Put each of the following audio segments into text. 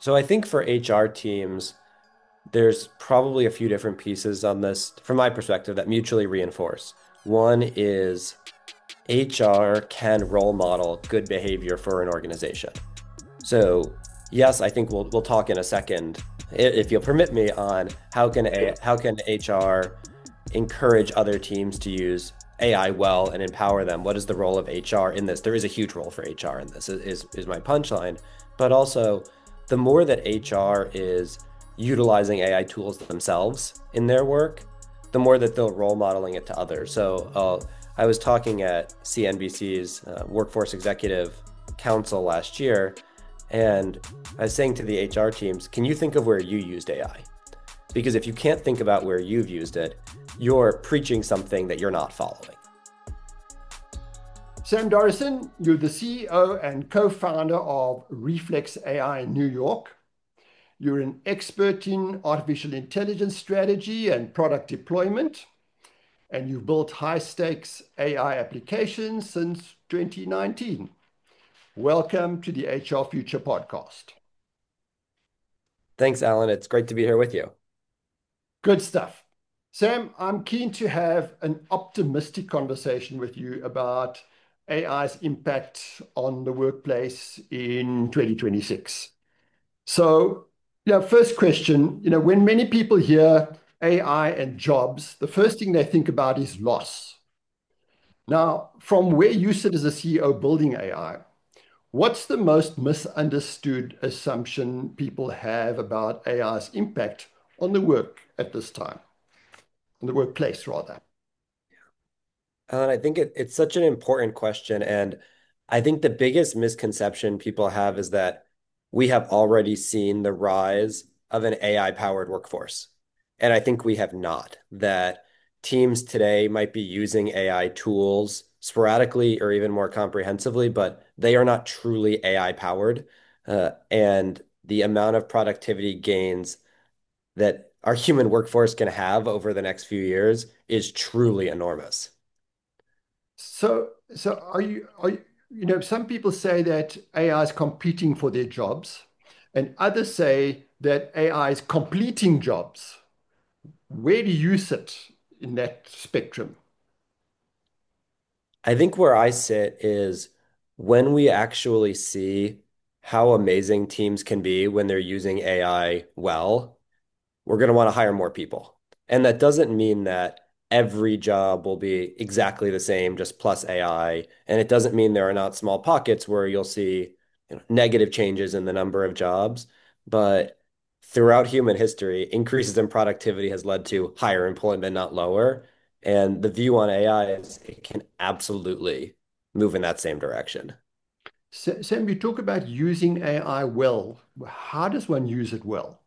So I think for HR teams, there's probably a few different pieces on this from my perspective that mutually reinforce. One is HR can role model good behavior for an organization. So yes, I think we'll talk in a second, if you'll permit me, on how can HR encourage other teams to use AI well and empower them. What is the role of HR in this? There is a huge role for HR in this, is my punchline. But also, the more that HR is utilizing AI tools themselves in their work, the more that they'll role modeling it to others. So I was talking at CNBC's Workforce Executive Council last year, and I was saying to the HR teams, can you think of where you used AI? Because if you can't think about where you've used it, you're preaching something that you're not following. Sam Dorison, you're the CEO and co-founder of Reflex AI in New York. You're an expert in artificial intelligence strategy and product deployment, and you've built high-stakes AI applications since 2019. Welcome to the HR Future podcast. Thanks, Alan. It's great to be here with you. Good stuff. Sam, I'm keen to have an optimistic conversation with you about AI's impact on the workplace in 2026. So, first question, when many people hear AI and jobs, the first thing they think about is loss. Now, from where you sit as a CEO building AI, what's the most misunderstood assumption people have about AI's impact on the work at this time, on the workplace rather? Alan, I think it's such an important question. And I think the biggest misconception people have is that we have already seen the rise of an AI-powered workforce. And I think we have not, that teams today might be using AI tools sporadically or even more comprehensively, but they are not truly AI-powered. And the amount of productivity gains that our human workforce can have over the next few years is truly enormous. So some people say that AI is competing for their jobs, and others say that AI is completing jobs. Where do you sit in that spectrum? I think where I sit is when we actually see how amazing teams can be when they're using AI well, we're going to want to hire more people. And that doesn't mean that every job will be exactly the same, just plus AI. And it doesn't mean there are not small pockets where you'll see, negative changes in the number of jobs. But throughout human history, increases in productivity has led to higher employment, not lower. And the view on AI is it can absolutely move in that same direction. Sam, you talk about using AI well. How does one use it well?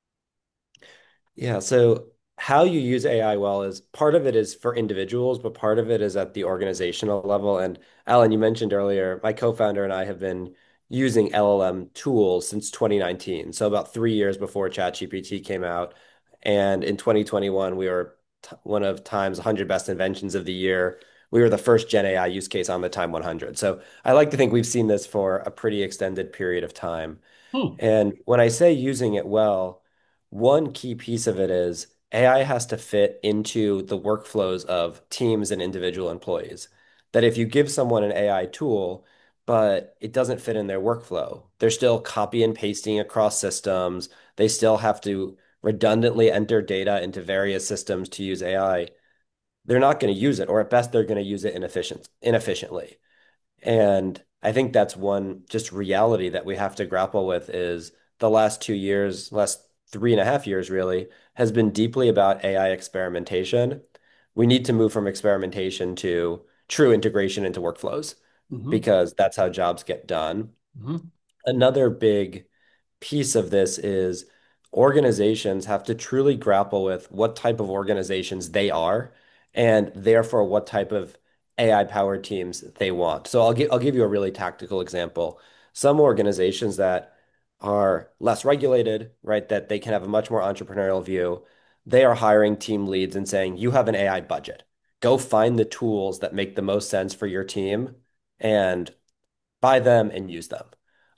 Yeah, so how you use AI well is part of it is for individuals, but part of it is at the organizational level. And Alan, you mentioned earlier, my co-founder and I have been using LLM tools since 2019. So about 3 years before ChatGPT came out. And in 2021, we were one of Time's 100 best inventions of the year. We were the first Gen AI use case on the Time 100. So I like to think we've seen this for a pretty extended period of time. Hmm. And when I say using it well, one key piece of it is AI has to fit into the workflows of teams and individual employees. That if you give someone an AI tool, but it doesn't fit in their workflow, they're still copy and pasting across systems. They still have to redundantly enter data into various systems to use AI. They're not going to use it, or at best, they're going to use it inefficiently. And I think that's one just reality that we have to grapple with is the last 2 years, last 3.5 years really, has been deeply about AI experimentation. We need to move from experimentation to true integration into workflows Hmm. because that's how jobs get done. Hmm. Another big piece of this is organizations have to truly grapple with what type of organizations they are and therefore what type of AI powered teams they want. So I'll give you a really tactical example. Some organizations that are less regulated, right, that they can have a much more entrepreneurial view, they are hiring team leads and saying, you have an AI budget. Go find the tools that make the most sense for your team and buy them and use them.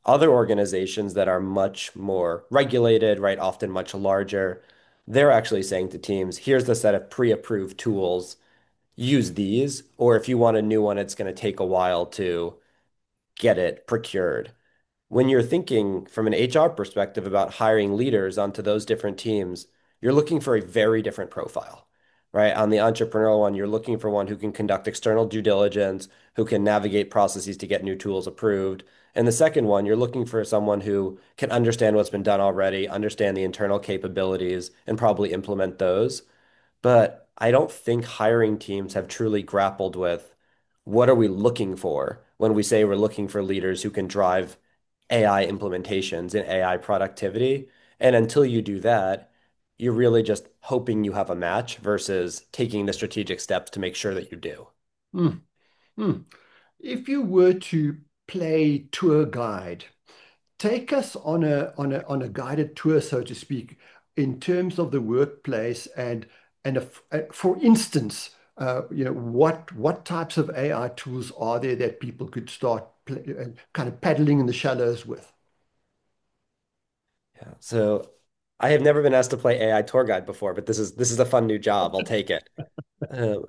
Other organizations that are much more regulated, right, often much larger, they're actually saying to teams, here's the set of pre-approved tools, use these, or if you want a new one, it's going to take a while to get it procured. When you're thinking from an HR perspective about hiring leaders onto those different teams, you're looking for a very different profile, right? On the entrepreneurial one, you're looking for one who can conduct external due diligence, who can navigate processes to get new tools approved. And the second one, you're looking for someone who can understand what's been done already, understand the internal capabilities, and probably implement those. But I don't think hiring teams have truly grappled with what are we looking for when we say we're looking for leaders who can drive AI implementations and AI productivity. And until you do that, you're really just hoping you have a match versus taking the strategic steps to make sure that you do. Mm, mm. If you were to play tour guide, take us on a guided tour, so to speak, in terms of the workplace and for instance, what types of AI tools are there that people could start kind of paddling in the shallows with? Yeah. So I have never been asked to play AI tour guide before, but this is a fun new job. I'll take it. Um,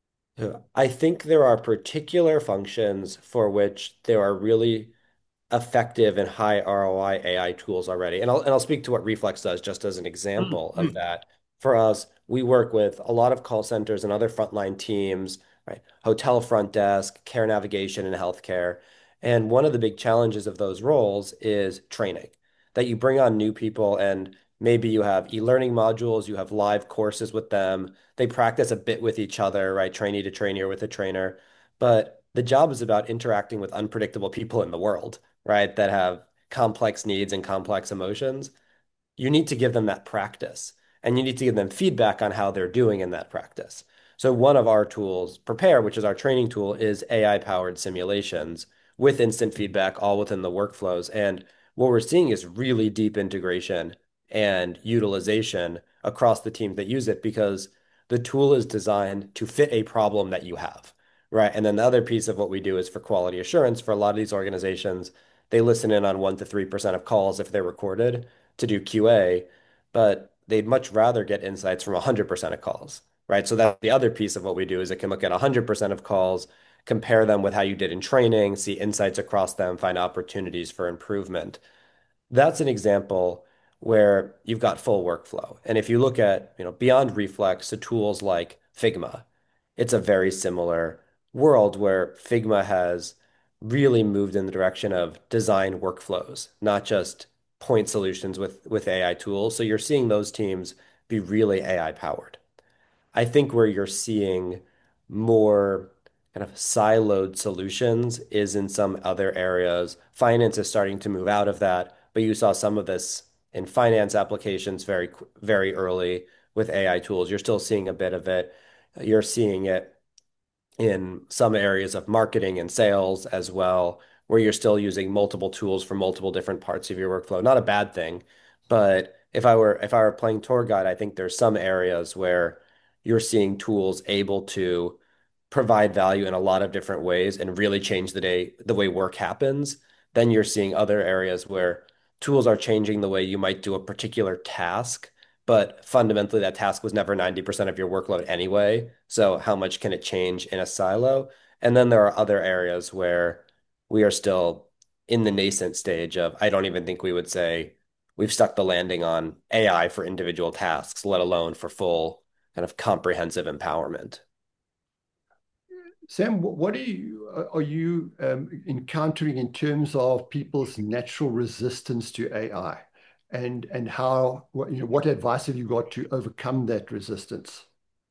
I think there are particular functions for which there are really effective and high ROI AI tools already. And I'll speak to what Reflex does just as an Mm, example of mm. that. For us, we work with a lot of call centers and other frontline teams, right? Hotel front desk, care navigation, and healthcare. And one of the big challenges of those roles is training, that you bring on new people and maybe you have e-learning modules, you have live courses with them. They practice a bit with each other, right? Trainee to trainee or with a trainer. But the job is about interacting with unpredictable people in the world, right, that have complex needs and complex emotions. You need to give them that practice and you need to give them feedback on how they're doing in that practice. So one of our tools, Prepare, which is our training tool, is AI-powered simulations with instant feedback all within the workflows. And what we're seeing is really deep integration and utilization across the teams that use it because the tool is designed to fit a problem that you have, right? And then the other piece of what we do is for quality assurance for a lot of these organizations, they listen in on 1 to 3% of calls if they're recorded to do QA, but they'd much rather get insights from 100% of calls, right? So that's the other piece of what we do is it can look at 100% of calls, compare them with how you did in training, see insights across them, find opportunities for improvement. That's an example where you've got full workflow. And if you look at, beyond Reflex to tools like Figma, it's a very similar world where Figma has really moved in the direction of design workflows, not just point solutions with AI tools. So you're seeing those teams be really AI powered. I think where you're seeing more kind of siloed solutions is in some other areas. Finance is starting to move out of that, but you saw some of this in finance applications very early with AI tools. You're still seeing a bit of it. You're seeing it in some areas of marketing and sales as well, where you're still using multiple tools for multiple different parts of your workflow. Not a bad thing, but if I were playing tour guide, I think there's some areas where you're seeing tools able to provide value in a lot of different ways and really change the way work happens. Then you're seeing other areas where tools are changing the way you might do a particular task, but fundamentally that task was never 90% of your workload anyway. So how much can it change in a silo? And then there are other areas where we are still in the nascent stage of, I don't even think we would say we've stuck the landing on AI for individual tasks, let alone for full kind of comprehensive empowerment. Sam, what are you encountering in terms of people's natural resistance to AI, and how what advice have you got to overcome that resistance?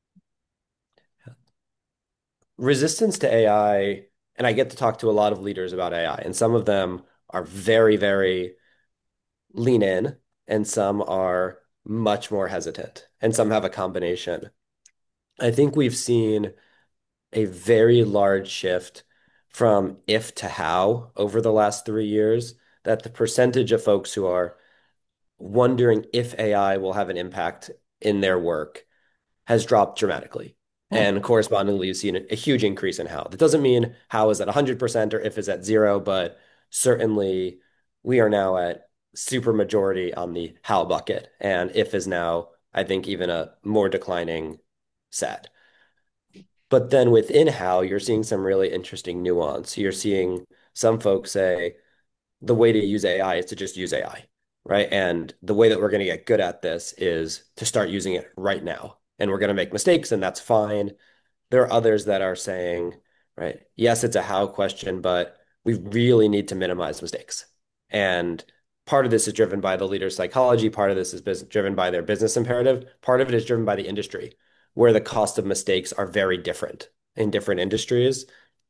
Resistance to AI, and I get to talk to a lot of leaders about AI, and some of them are very, very lean in, and some are much more hesitant, and some have a combination. I think we've seen a very large shift from if to how over the last 3 years, that the percentage of folks who are wondering if AI will have an impact in their work has dropped dramatically. Hmm. And correspondingly, you've seen a huge increase in how. That doesn't mean how is at 100% or if is at zero, but certainly we are now at super majority on the how bucket, and if is now, I think, even a more declining set. But then within how, you're seeing some really interesting nuance. You're seeing some folks say the way to use AI is to just use AI, right? And the way that we're going to get good at this is to start using it right now. And we're going to make mistakes, and that's fine. There are others that are saying, right, yes, it's a how question, but we really need to minimize mistakes. And part of this is driven by the leader's psychology. Part of this is driven by their business imperative. Part of it is driven by the industry, where the cost of mistakes are very different in different industries.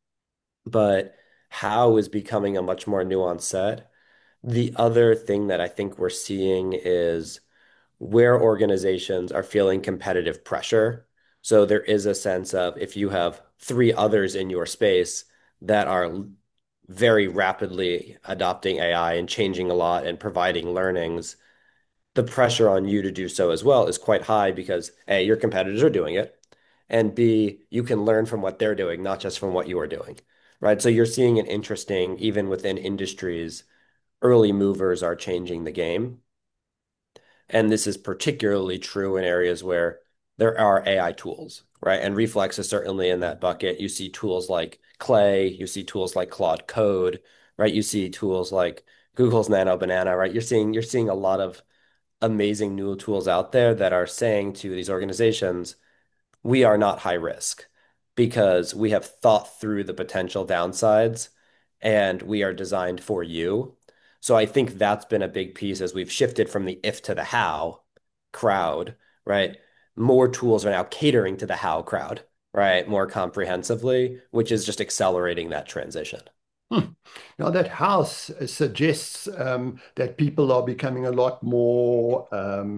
But how is becoming a much more nuanced set. The other thing that I think we're seeing is where organizations are feeling competitive pressure. So there is a sense of if you have three others in your space that are very rapidly adopting AI and changing a lot and providing learnings, the pressure on you to do so as well is quite high because A, your competitors are doing it, and B, you can learn from what they're doing, not just from what you are doing, right? So you're seeing an interesting, even within industries, early movers are changing the game. And this is particularly true in areas where there are AI tools, right? And Reflex is certainly in that bucket. You see tools like Clay, you see tools like Claude Code, right? You see tools like Google's Nano Banana, right? You're seeing a lot of amazing new tools out there that are saying to these organizations, we are not high risk because we have thought through the potential downsides and we are designed for you. So I think that's been a big piece as we've shifted from the if to the how crowd, right? More tools are now catering to the how crowd, right? More comprehensively, which is just accelerating that transition. Hmm. Now, that house suggests that people are becoming a lot more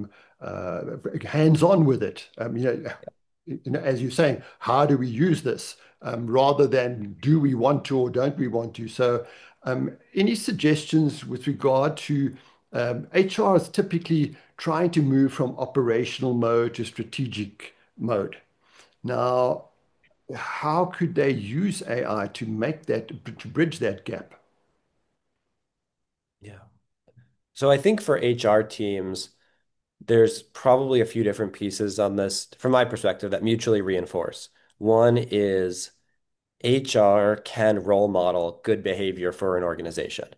hands-on with it. As you're saying, how do we use this rather than do we want to or don't we want to? So, any suggestions with regard to HR is typically trying to move from operational mode to strategic mode. Now, how could they use AI to make that, to bridge that gap? Yeah. So I think for HR teams, there's probably a few different pieces on this from my perspective that mutually reinforce. One is HR can role model good behavior for an organization.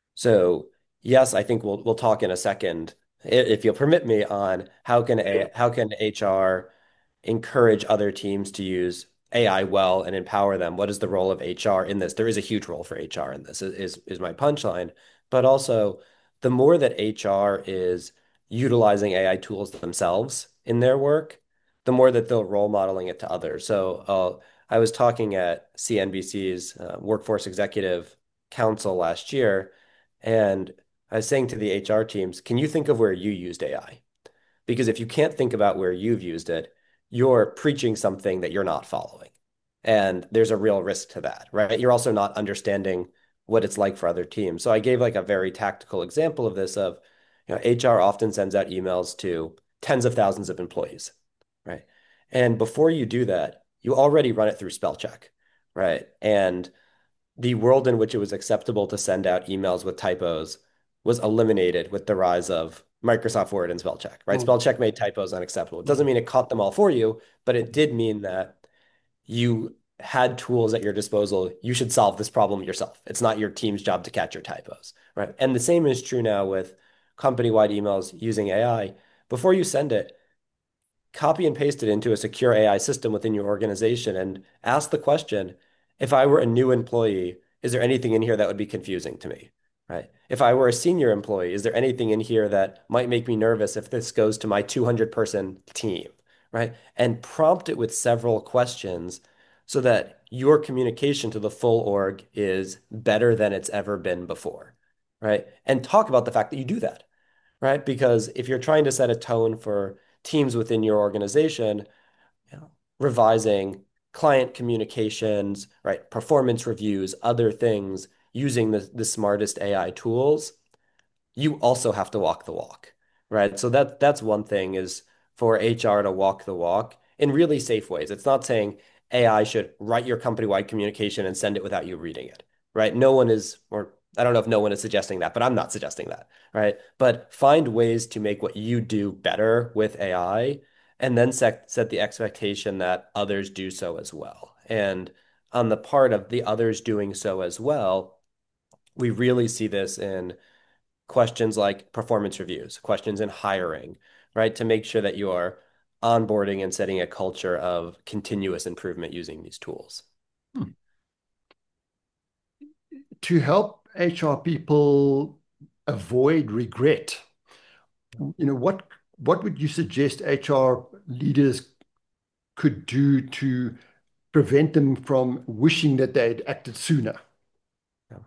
So yes, I think we'll talk in a second, if you'll permit me, on how can HR encourage other teams to use AI well and empower them? What is the role of HR in this? There is a huge role for HR in this, is my punchline. But also, the more that HR is utilizing AI tools themselves in their work, the more that they'll role modeling it to others. So I was talking at CNBC's Workforce Executive Council last year, and I was saying to the HR teams, can you think of where you used AI? Because if you can't think about where you've used it, you're preaching something that you're not following. And there's a real risk to that, right? You're also not understanding what it's like for other teams. So I gave like a very tactical example of this of, HR often sends out emails to tens of thousands of employees, right? And before you do that, you already run it through spell check, right? And the world in which it was acceptable to send out emails with typos was eliminated with the rise of Microsoft Word and spell check, right? Mm, Spell check made typos unacceptable. It doesn't mm. mean it caught them all for you, but it did mean that you had tools at your disposal. You should solve this problem yourself. It's not your team's job to catch your typos, right? And the same is true now with company-wide emails using AI. Before you send it, copy and paste it into a secure AI system within your organization and ask the question, if I were a new employee, is there anything in here that would be confusing to me? Right? If I were a senior employee, is there anything in here that might make me nervous if this goes to my 200-person team? Right? And prompt it with several questions so that your communication to the full org is better than it's ever been before. Right? And talk about the fact that you do that, right? Because if you're trying to set a tone for teams within your organization, revising client communications, right, performance reviews, other things using the smartest AI tools, you also have to walk the walk, right? So that's one thing is for HR to walk the walk in really safe ways. It's not saying AI should write your company-wide communication and send it without you reading it, right? No one is, or I don't know if no one is suggesting that, but I'm not suggesting that, right? But find ways to make what you do better with AI and then set the expectation that others do so as well. And on the part of the others doing so as well, we really see this in questions like performance reviews, questions in hiring, right? To make sure that you are onboarding and setting a culture of continuous improvement using these tools. Hmm. To help HR people avoid regret, what would you suggest HR leaders could do to prevent them from wishing that they'd acted sooner? Yeah.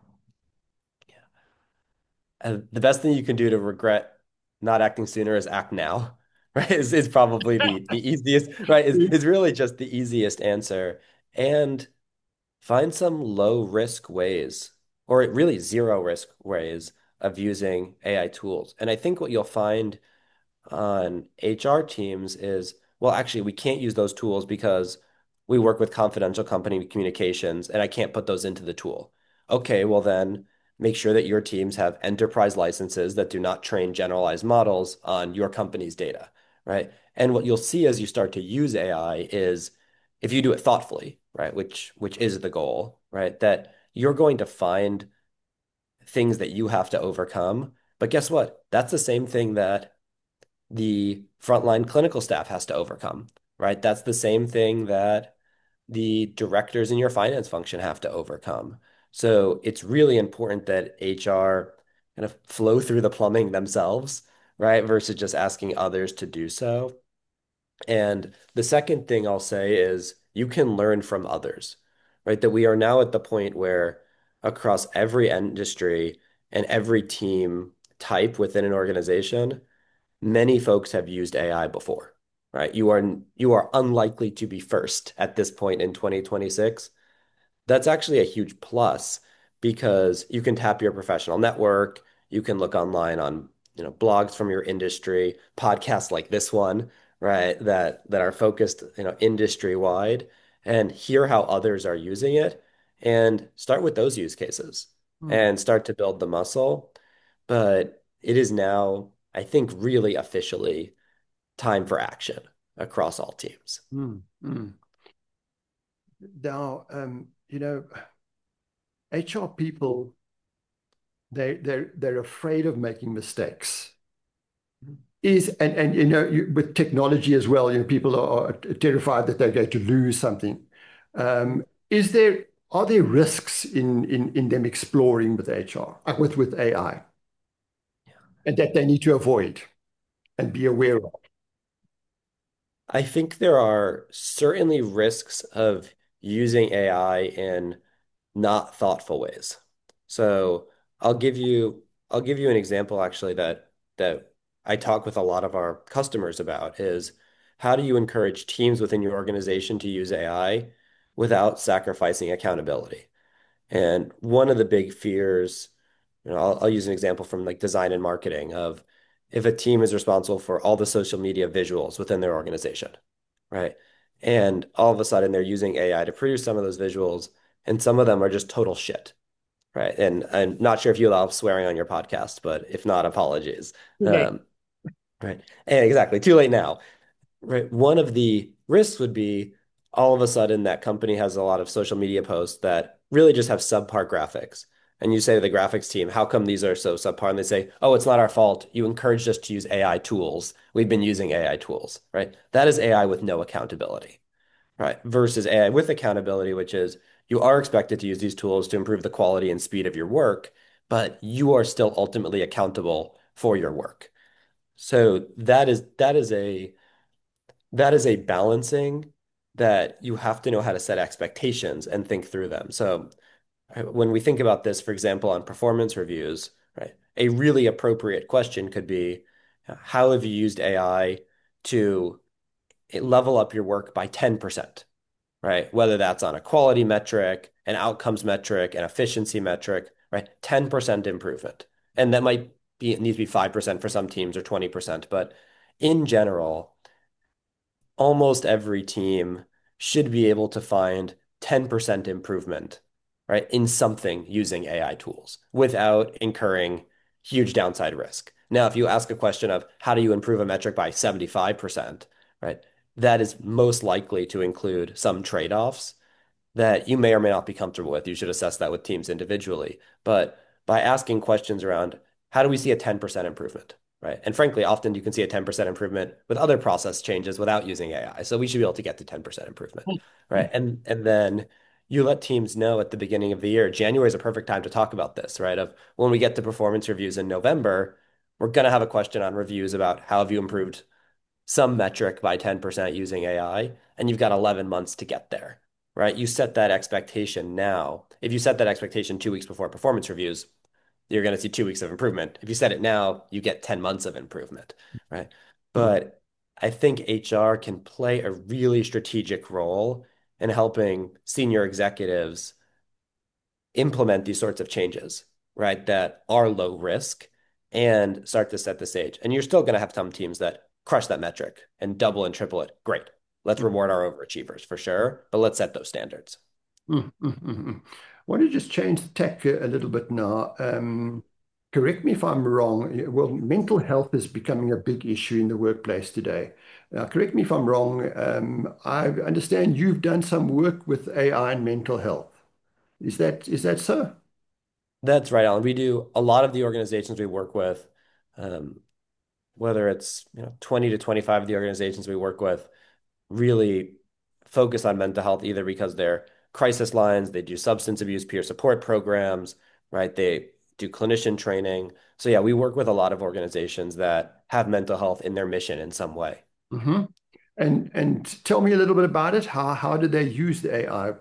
And the best thing you can do to regret not acting sooner is act now, right? Is probably the easiest, right? Is really just the easiest answer. And find some low risk ways, or really zero risk ways of using AI tools. And I think what you'll find on HR teams is, well, actually, we can't use those tools because we work with confidential company communications and I can't put those into the tool. Okay, well, then make sure that your teams have enterprise licenses that do not train generalized models on your company's data, right? And what you'll see as you start to use AI is if you do it thoughtfully, right, which is the goal, right, that you're going to find things that you have to overcome. But guess what? That's the same thing that the frontline clinical staff has to overcome, right? That's the same thing that the directors in your finance function have to overcome. So it's really important that HR kind of flow through the plumbing themselves, right? Versus just asking others to do so. And the second thing I'll say is you can learn from others, right? That we are now at the point where across every industry and every team type within an organization, many folks have used AI before, right? You are unlikely to be first at this point in 2026. That's actually a huge plus because you can tap your professional network, you can look online on, blogs from your industry, podcasts like this one, right, that are focused, industry wide and hear how others are using it and start with those use cases Hmm. and start to build the muscle. But it is now, I think, really officially time for action across all teams. Hmm. Hmm. Now, HR people, they're afraid of making mistakes. With technology as well, people are terrified that they're going to lose something. Is there Are there risks in them exploring with HR, with AI, and that they need to avoid and be aware of? I think there are certainly risks of using AI in not thoughtful ways. So I'll give you an example actually that I talk with a lot of our customers about is how do you encourage teams within your organization to use AI without sacrificing accountability? And one of the big fears, I'll use an example from like design and marketing of if a team is responsible for all the social media visuals within their organization, right? And all of a sudden they're using AI to produce some of those visuals, and some of them are just total shit, right? And I'm not sure if you allow swearing on your podcast, but if not, apologies. Right. Um, right. And exactly, too late now. Right. One of the risks would be all of a sudden that company has a lot of social media posts that really just have subpar graphics. And you say to the graphics team, how come these are so subpar? And they say, oh, it's not our fault. You encouraged us to use AI tools. We've been using AI tools, right? That is AI with no accountability, right? Versus AI with accountability, which is you are expected to use these tools to improve the quality and speed of your work, but you are still ultimately accountable for your work. So that is a balancing that you have to know how to set expectations and think through them. So when we think about this, for example, on performance reviews, right, a really appropriate question could be, how have you used AI to level up your work by 10%, right? Whether that's on a quality metric, an outcomes metric, an efficiency metric, right? 10% improvement. And that might be, it needs to be 5% for some teams or 20%, but in general, almost every team should be able to find 10% improvement, right, in something using AI tools without incurring huge downside risk. Now, if you ask a question of how do you improve a metric by 75%, right, that is most likely to include some trade-offs that you may or may not be comfortable with. You should assess that with teams individually. But by asking questions around how do we see a 10% improvement, right? And frankly, often you can see a 10% improvement with other process changes without using AI. So we should be able to get to 10% improvement, right? And then you let teams know at the beginning of the year. January is a perfect time to talk about this, right? Of when we get to performance reviews in November, we're going to have a question on reviews about how have you improved some metric by 10% using AI, and you've got 11 months to get there, right? You set that expectation now. If you set that expectation 2 weeks before performance reviews, you're going to see 2 weeks of improvement. If you set it now, you get 10 months of improvement, right? But I think HR can play a really strategic role in helping senior executives implement these sorts of changes, right, that are low risk and start to set the stage. And you're still going to have some teams that crush that metric and double and triple it. Great. Let's reward our overachievers for sure, but let's set those standards. I want to just change the tack a little bit now. Correct me if I'm wrong. Well, mental health is becoming a big issue in the workplace today. Now, correct me if I'm wrong. I understand you've done some work with AI and mental health. Is that so? That's right, Alan. We do a lot of the organizations we work with, um, whether it's 20 to 25 of the organizations we work with, really focus on mental health either because they're crisis lines, they do substance abuse peer support programs, right? They do clinician training. So yeah, we work with a lot of organizations that have mental health in their mission in some way. hmm And tell me a little bit about it. How do they use the AI?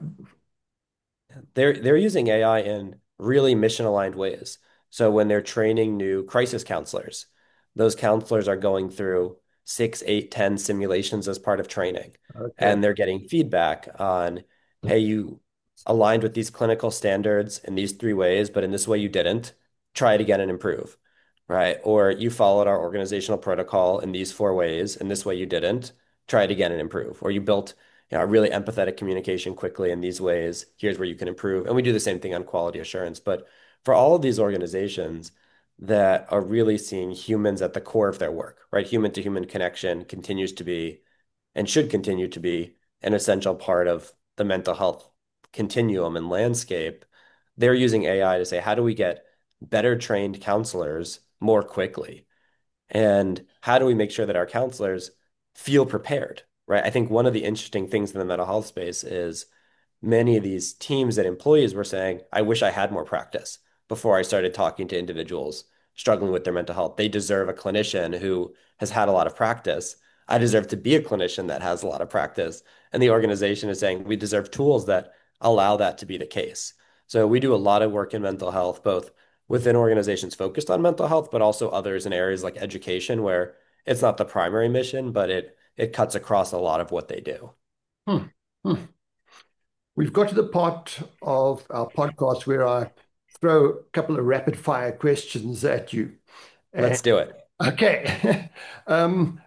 They're using AI in really mission aligned ways. So when they're training new crisis counselors, those counselors are going through 6, 8, 10 simulations as part of training. Okay. And they're getting feedback on, hey, you aligned with these clinical standards in these 3 ways, but in this way you didn't. Try it again and improve, right? Or you followed our organizational protocol in these 4 ways, and this way you didn't. Try it again and improve. Or you built really empathetic communication quickly in these ways. Here's where you can improve. And we do the same thing on quality assurance. But for all of these organizations that are really seeing humans at the core of their work, right? Human to human connection continues to be and should continue to be an essential part of the mental health continuum and landscape. They're using AI to say, how do we get better trained counselors more quickly? And how do we make sure that our counselors feel prepared, right? I think one of the interesting things in the mental health space is many of these teams and employees were saying, I wish I had more practice before I started talking to individuals struggling with their mental health. They deserve a clinician who has had a lot of practice. I deserve to be a clinician that has a lot of practice. And the organization is saying we deserve tools that allow that to be the case. So we do a lot of work in mental health, both within organizations focused on mental health, but also others in areas like education where it's not the primary mission, but it cuts across a lot of what they do. Hmm. Hmm. We've got to the part of our podcast where I throw a couple of rapid fire questions at you. And Let's do it. okay. Um,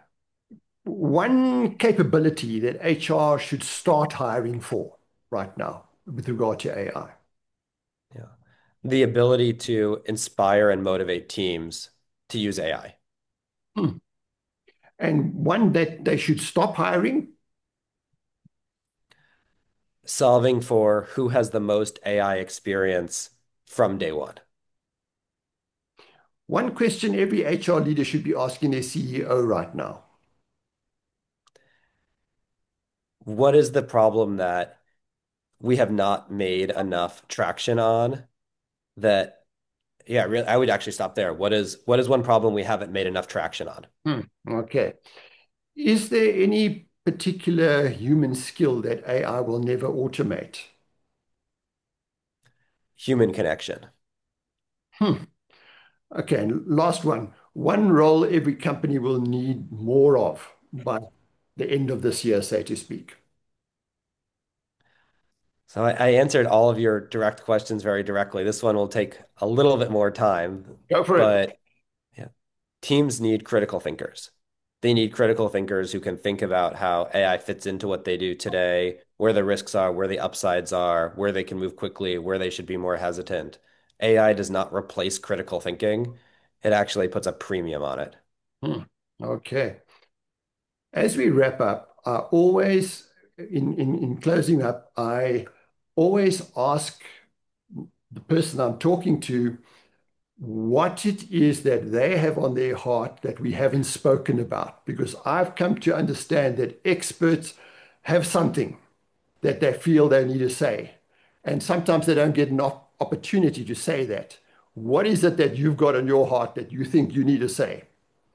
One capability that HR should start hiring for right now with regard to AI. Yeah. The ability to inspire and motivate teams to use AI. Hmm. And one that they should stop hiring. Solving for who has the most AI experience from day one. One question every HR leader should be asking their CEO right now. What is the problem that we have not made enough traction on that, yeah, really, I would actually stop there. What is one problem we haven't made enough traction on? Okay. Is there any particular human skill that AI will never automate? Human connection. Hmm. Okay, and last one. One role every company will need more of by the end of this year, so to speak. So I answered all of your direct questions very directly. This one will take a little bit more time, Go for it. but yeah, teams need critical thinkers. They need critical thinkers who can think about how AI fits into what they do today, where the risks are, where the upsides are, where they can move quickly, where they should be more hesitant. AI does not replace critical thinking. It actually puts a premium on it. Hmm. Okay. As we wrap up, I always, in closing up, I always ask the person I'm talking to what it is that they have on their heart that we haven't spoken about. Because I've come to understand that experts have something that they feel they need to say. And sometimes they don't get an opportunity to say that. What is it that you've got on your heart that you think you need to say?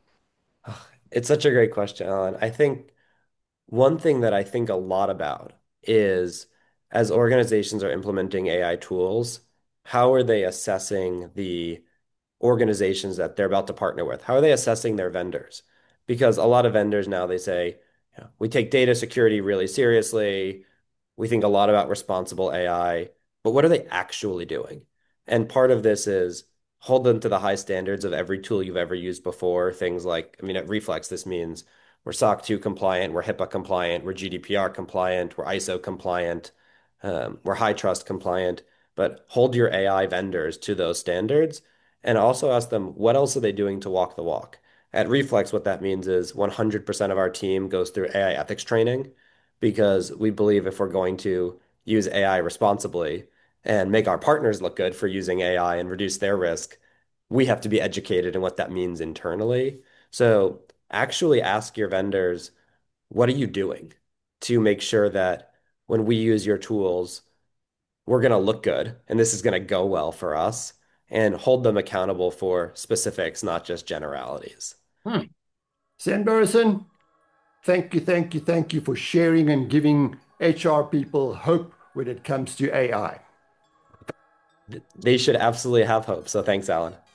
It's such a great question, Alan. I think one thing that I think a lot about is as organizations are implementing AI tools, how are they assessing the organizations that they're about to partner with? How are they assessing their vendors? Because a lot of vendors now they say, we take data security really seriously. We think a lot about responsible AI, but what are they actually doing? And part of this is hold them to the high standards of every tool you've ever used before. Things like, I mean, at Reflex, this means we're SOC 2 compliant, we're HIPAA compliant, we're GDPR compliant, we're ISO compliant, we're high trust compliant. But hold your AI vendors to those standards and also ask them what else are they doing to walk the walk. At Reflex, what that means is 100% of our team goes through AI ethics training because we believe if we're going to use AI responsibly and make our partners look good for using AI and reduce their risk, we have to be educated in what that means internally. So actually ask your vendors, what are you doing to make sure that when we use your tools, we're going to look good and this is going to go well for us and hold them accountable for specifics, not just generalities. Hmm. Sam Burrison, thank you, thank you, thank you for sharing and giving HR people hope when it comes to AI. They should absolutely have hope. So thanks, Alan.